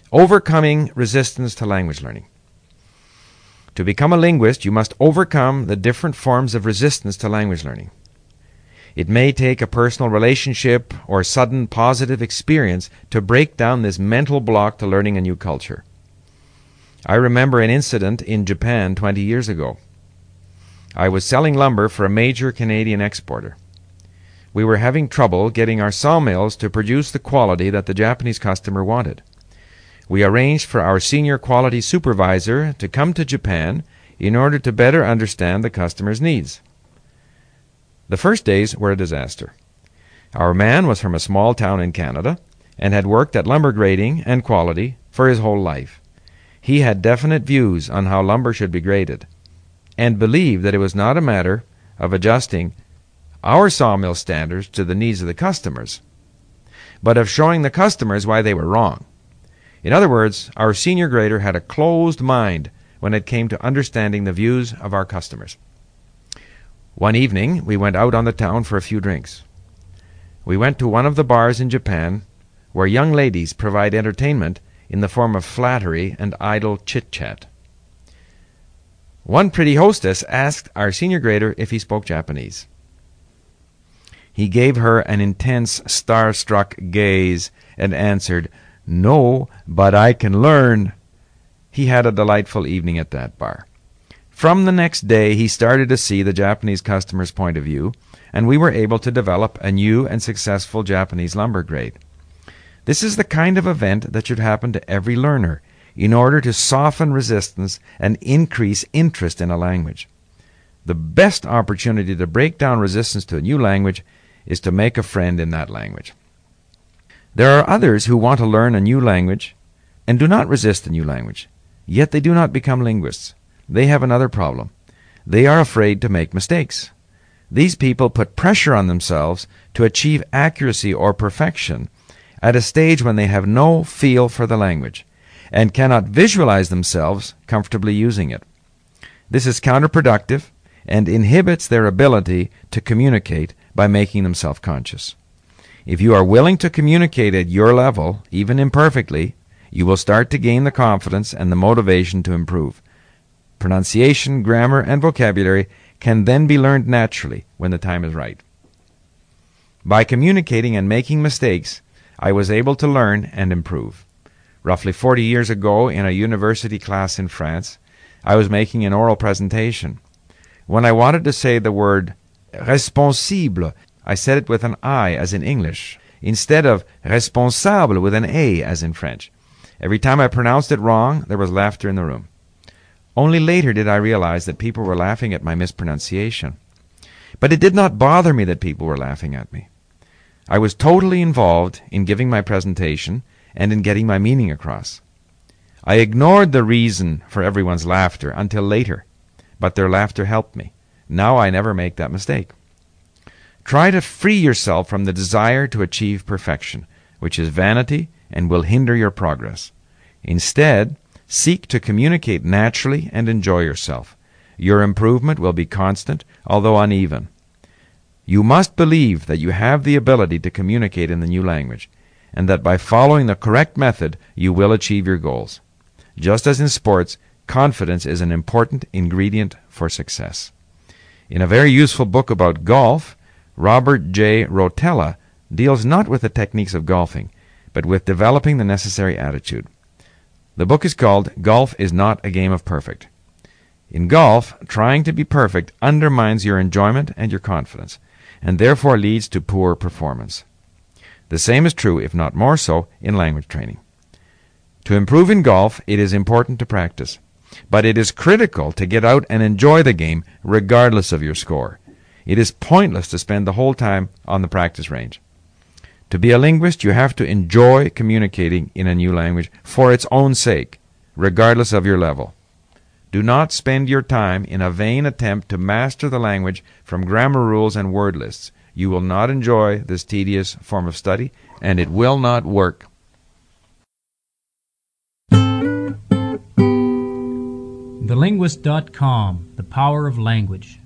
Overcoming resistance to language learning. To become a linguist, you must overcome the different forms of resistance to language learning. It may take a personal relationship or sudden positive experience to break down this mental block to learning a new culture. I remember an incident in Japan 20 years ago. I was selling lumber for a major Canadian exporter. We were having trouble getting our sawmills to produce the quality that the Japanese customer wanted. We arranged for our senior quality supervisor to come to Japan in order to better understand the customer's needs. The first days were a disaster. Our man was from a small town in Canada and had worked at lumber grading and quality for his whole life. He had definite views on how lumber should be graded and believed that it was not a matter of adjusting our sawmill standards to the needs of the customers, but of showing the customers why they were wrong. In other words, our senior grader had a closed mind when it came to understanding the views of our customers. One evening, we went out on the town for a few drinks. We went to one of the bars in Japan where young ladies provide entertainment in the form of flattery and idle chit-chat. One pretty hostess asked our senior grader if he spoke Japanese. He gave her an intense, starstruck gaze and answered, "No, but I can learn." He had a delightful evening at that bar. From the next day, he started to see the Japanese customer's point of view, and we were able to develop a new and successful Japanese lumber grade. This is the kind of event that should happen to every learner in order to soften resistance and increase interest in a language. The best opportunity to break down resistance to a new language is to make a friend in that language. There are others who want to learn a new language and do not resist the new language, yet they do not become linguists. They have another problem. They are afraid to make mistakes. These people put pressure on themselves to achieve accuracy or perfection at a stage when they have no feel for the language and cannot visualize themselves comfortably using it. This is counterproductive and inhibits their ability to communicate by making them self-conscious. If you are willing to communicate at your level, even imperfectly, you will start to gain the confidence and the motivation to improve. Pronunciation, grammar, and vocabulary can then be learned naturally when the time is right. By communicating and making mistakes, I was able to learn and improve. Roughly 40 years ago, in a university class in France, I was making an oral presentation. When I wanted to say the word responsible, I said it with an I as in English, instead of responsable with an A as in French. Every time I pronounced it wrong, there was laughter in the room. Only later did I realize that people were laughing at my mispronunciation. But it did not bother me that people were laughing at me. I was totally involved in giving my presentation and in getting my meaning across. I ignored the reason for everyone's laughter until later, but their laughter helped me. Now I never make that mistake. Try to free yourself from the desire to achieve perfection, which is vanity and will hinder your progress. Instead, seek to communicate naturally and enjoy yourself. Your improvement will be constant, although uneven. You must believe that you have the ability to communicate in the new language, and that by following the correct method, you will achieve your goals. Just as in sports, confidence is an important ingredient for success. In a very useful book about golf, Robert J. Rotella deals not with the techniques of golfing, but with developing the necessary attitude. The book is called Golf is Not a Game of Perfect. In golf, trying to be perfect undermines your enjoyment and your confidence, and therefore leads to poor performance. The same is true, if not more so, in language training. To improve in golf, it is important to practice, but it is critical to get out and enjoy the game regardless of your score. It is pointless to spend the whole time on the practice range. To be a linguist, you have to enjoy communicating in a new language for its own sake, regardless of your level. Do not spend your time in a vain attempt to master the language from grammar rules and word lists. You will not enjoy this tedious form of study, and it will not work. TheLinguist.com, The Power of Language.